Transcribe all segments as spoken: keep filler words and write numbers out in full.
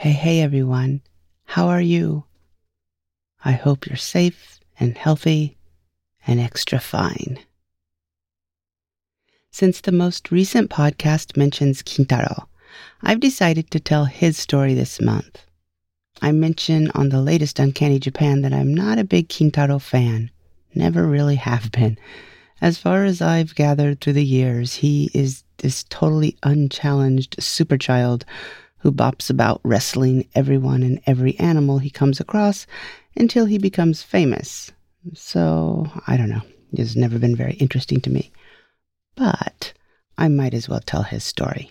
Hey, hey everyone. How are you? I hope you're safe and healthy and extra fine. Since the most recent podcast mentions Kintaro, I've decided to tell his story this month. I mentioned on the latest Uncanny Japan that I'm not a big Kintaro fan. Never really have been. As far as I've gathered through the years, he is this totally unchallenged super child who bops about wrestling everyone and every animal he comes across until he becomes famous. So, I don't know. It's never been very interesting to me. But I might as well tell his story.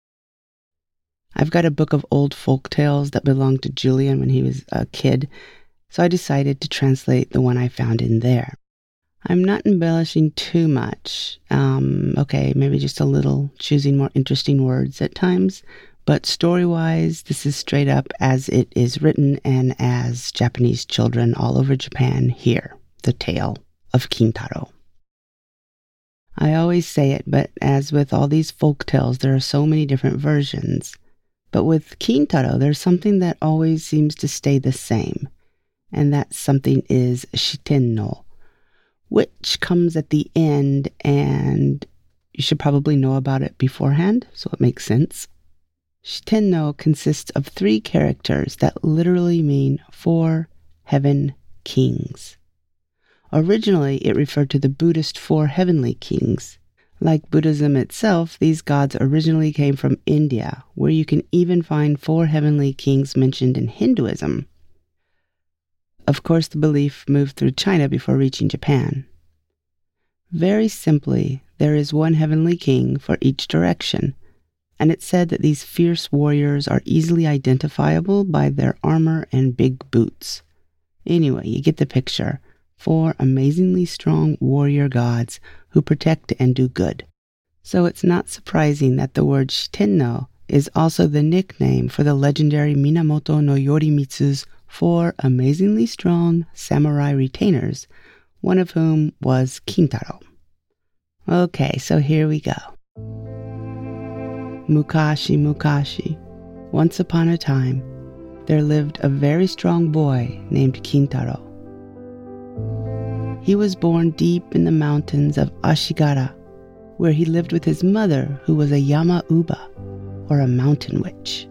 I've got a book of old folk tales that belonged to Julian when he was a kid, so I decided to translate the one I found in there. I'm not embellishing too much. Um, okay, maybe just a little, choosing more interesting words at times. But story-wise, this is straight up as it is written and as Japanese children all over Japan hear the tale of Kintaro. I always say it, but as with all these folk tales, there are so many different versions. But with Kintaro, there's something that always seems to stay the same, and that something is shitenno, which comes at the end, and you should probably know about it beforehand, so it makes sense. Shitenno consists of three characters that literally mean four heaven kings. Originally, it referred to the Buddhist four heavenly kings. Like Buddhism itself, these gods originally came from India, where you can even find four heavenly kings mentioned in Hinduism. Of course, the belief moved through China before reaching Japan. Very simply, there is one heavenly king for each direction, and it's said that these fierce warriors are easily identifiable by their armor and big boots. Anyway, you get the picture. Four amazingly strong warrior gods who protect and do good. So it's not surprising that the word shitenno is also the nickname for the legendary Minamoto no Yorimitsu's four amazingly strong samurai retainers, one of whom was Kintaro. Okay, so here we go. Mukashi Mukashi, once upon a time, there lived a very strong boy named Kintaro. He was born deep in the mountains of Ashigara, where he lived with his mother, who was a Yama-uba, or a mountain witch.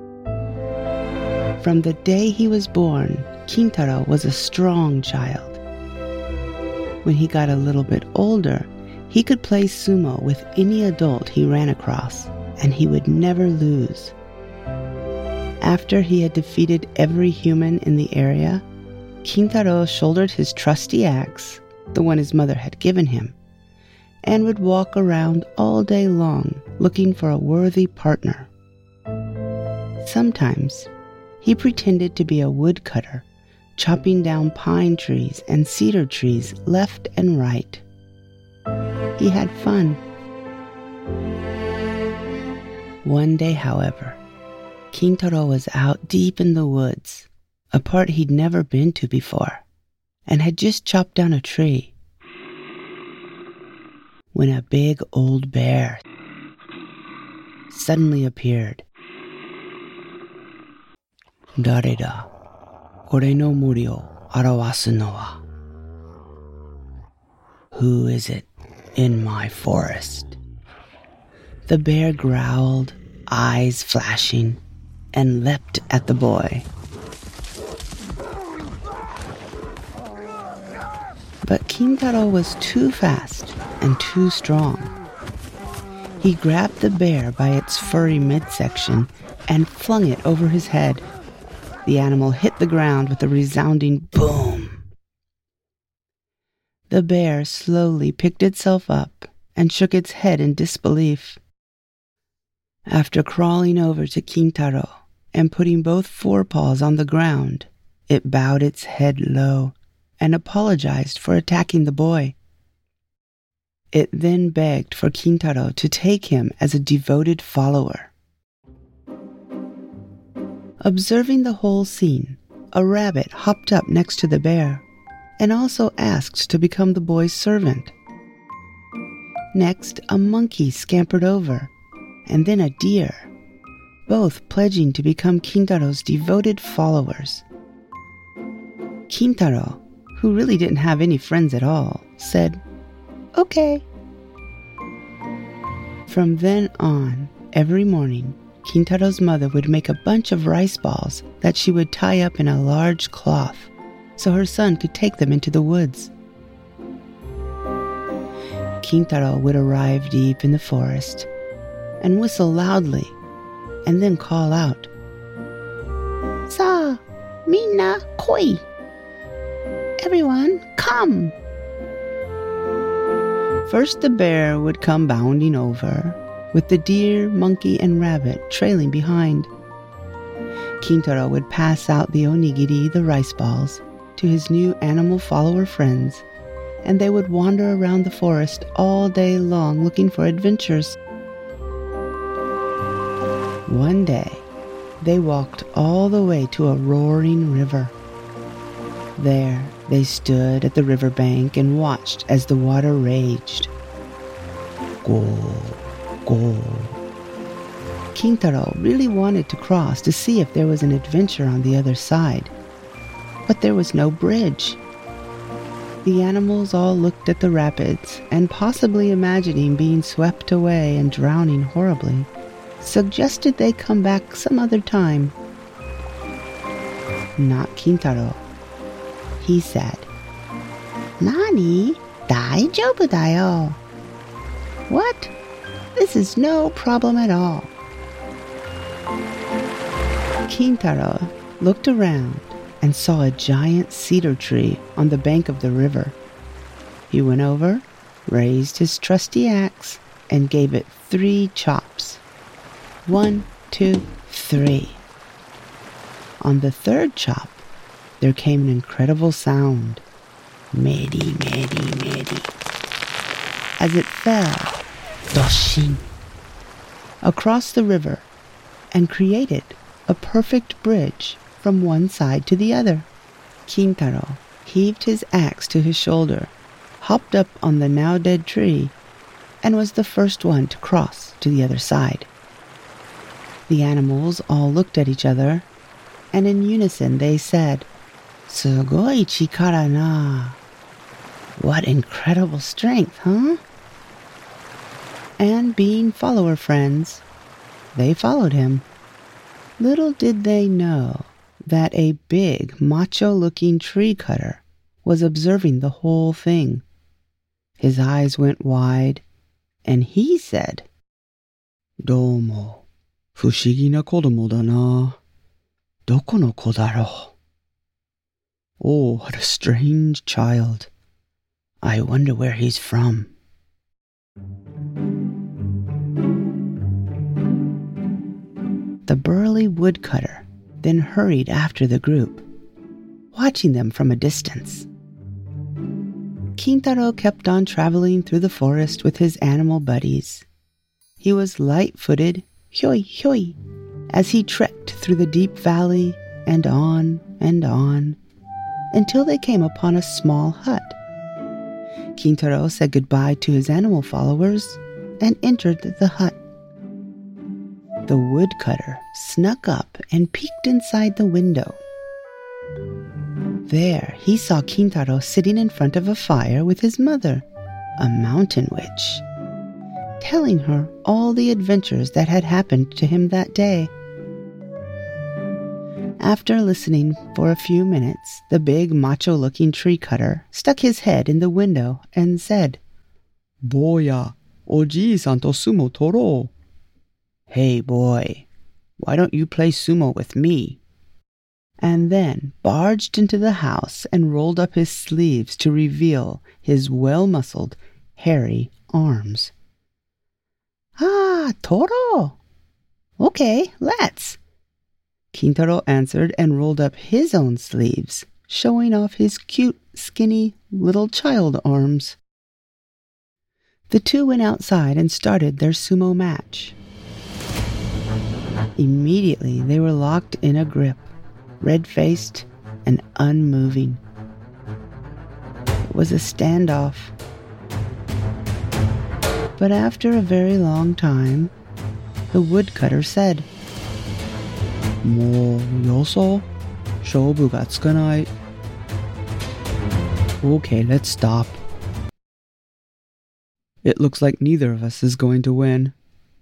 From the day he was born, Kintaro was a strong child. When he got a little bit older, he could play sumo with any adult he ran across, and he would never lose. After he had defeated every human in the area, Kintaro shouldered his trusty axe, the one his mother had given him, and would walk around all day long looking for a worthy partner. Sometimes he pretended to be a woodcutter, chopping down pine trees and cedar trees left and right. He had fun. One day, however, Kintaro was out deep in the woods, a part he'd never been to before, and had just chopped down a tree, when a big old bear suddenly appeared. Dare da, kore no mori o arawasu no wa? Who is it in my forest? The bear growled, eyes flashing, and leapt at the boy. But Kintaro was too fast and too strong. He grabbed the bear by its furry midsection and flung it over his head. The animal hit the ground with a resounding boom. The bear slowly picked itself up and shook its head in disbelief. After crawling over to Kintaro and putting both forepaws on the ground, it bowed its head low and apologized for attacking the boy. It then begged for Kintaro to take him as a devoted follower. Observing the whole scene, a rabbit hopped up next to the bear and also asked to become the boy's servant. Next, a monkey scampered over, and then a deer. both pledging to become Kintaro's devoted followers. Kintaro, who really didn't have any friends at all, said, "Okay." From then on, every morning, Kintaro's mother would make a bunch of rice balls that she would tie up in a large cloth so her son could take them into the woods. Kintaro would arrive deep in the forest and whistle loudly and then call out, "Sa, minna koi! Everyone, come!" First the bear would come bounding over, with the deer, monkey, and rabbit trailing behind. Kintaro would pass out the onigiri, the rice balls, to his new animal follower friends, and they would wander around the forest all day long looking for adventures. One day, they walked all the way to a roaring river. There, they stood at the riverbank and watched as the water raged. Go, go. Kintaro really wanted to cross to see if there was an adventure on the other side, but there was no bridge. The animals all looked at the rapids and, possibly imagining being swept away and drowning horribly, suggested they come back some other time. Not Kintaro. He said, "Nani? Daijoubu da yo." What? This is no problem at all. Kintaro looked around and saw a giant cedar tree on the bank of the river. He went over, raised his trusty axe, and gave it three chops. One, two, three. On the third chop, there came an incredible sound. Meri, meri, meri. As it fell, doshin, across the river and created a perfect bridge from one side to the other. Kintaro heaved his axe to his shoulder, hopped up on the now dead tree, and was the first one to cross to the other side. The animals all looked at each other, and in unison they said, "Sugoi chikara na." What incredible strength, huh? And being follower friends, they followed him. Little did they know that a big, macho-looking tree cutter was observing the whole thing. His eyes went wide, and he said, "Domo, fushigi na kodomo da na. Doko no ko daro?" Oh, what a strange child. I wonder where he's from. The burly woodcutter then hurried after the group, watching them from a distance. Kintaro kept on traveling through the forest with his animal buddies. He was light-footed, hyoi hyoi, as he trekked through the deep valley and on and on, until they came upon a small hut. Kintaro said goodbye to his animal followers and entered the hut. The woodcutter snuck up and peeked inside the window. There he saw Kintaro sitting in front of a fire with his mother, a mountain witch, telling her all the adventures that had happened to him that day. After listening for a few minutes, the big macho-looking tree cutter stuck his head in the window and said, "Boya, oji-san to sumo toro." Hey boy, why don't you play sumo with me? And then barged into the house and rolled up his sleeves to reveal his well-muscled, hairy arms. "Ah, Toro! Okay, let's." Kintaro answered and rolled up his own sleeves, showing off his cute, skinny, little child arms. The two went outside and started their sumo match. Immediately they were locked in a grip, red-faced and unmoving. It was a standoff. But after a very long time, the woodcutter said, もうよそ勝負がつかない Okay, let's stop. It looks like neither of us is going to win.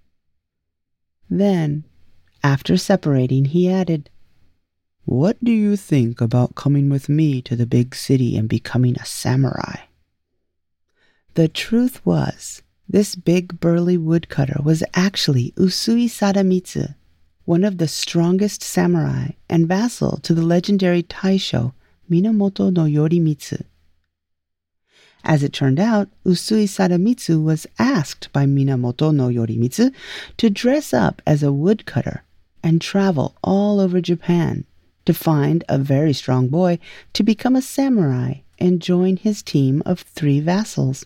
Then, after separating, he added, What do you think about coming with me to the big city and becoming a samurai? The truth was, this big burly woodcutter was actually Usui Sadamitsu, one of the strongest samurai and vassal to the legendary Taisho Minamoto no Yorimitsu. As it turned out, Usui Sadamitsu was asked by Minamoto no Yorimitsu to dress up as a woodcutter and travel all over Japan to find a very strong boy to become a samurai and join his team of three vassals.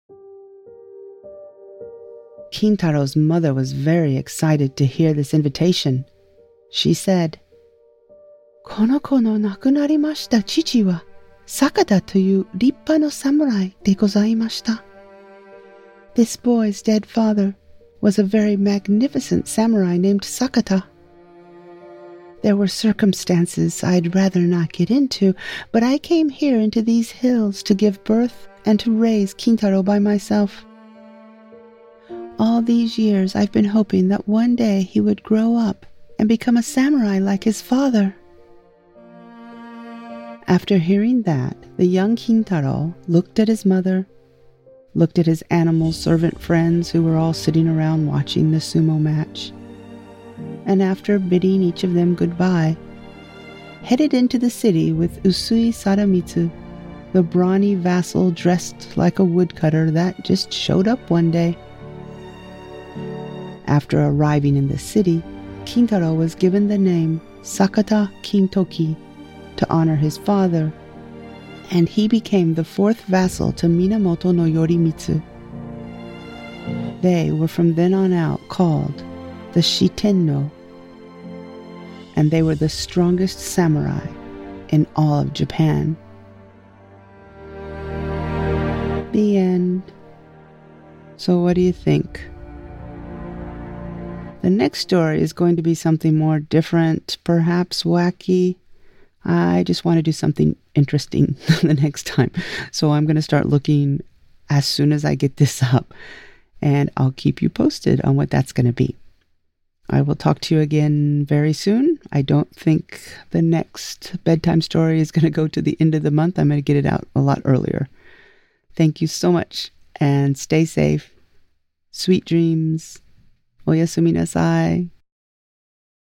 Kintaro's mother was very excited to hear this invitation. She said, この子の亡くなりました父はSakata という立派な侍でございました。This boy's dead father was a very magnificent samurai named Sakata. There were circumstances I'd rather not get into, but I came here into these hills to give birth and to raise Kintaro by myself. All these years I've been hoping that one day he would grow up and become a samurai like his father. After hearing that, the young Kintaro looked at his mother, looked at his animal servant friends who were all sitting around watching the sumo match, and after bidding each of them goodbye, headed into the city with Usui Sadamitsu, the brawny vassal dressed like a woodcutter that just showed up one day. After arriving in the city, Kintaro was given the name Sakata Kintoki to honor his father, and he became the fourth vassal to Minamoto no Yorimitsu. They were from then on out called the Shitenno, and they were the strongest samurai in all of Japan. The end. So what do you think? The next story is going to be something more different, perhaps wacky. I just want to do something interesting the next time. So I'm going to start looking as soon as I get this up, and I'll keep you posted on what that's going to be. I will talk to you again very soon. I don't think the next bedtime story is going to go to the end of the month. I'm going to get it out a lot earlier. Thank you so much, and stay safe. Sweet dreams. Oyasumi nasai.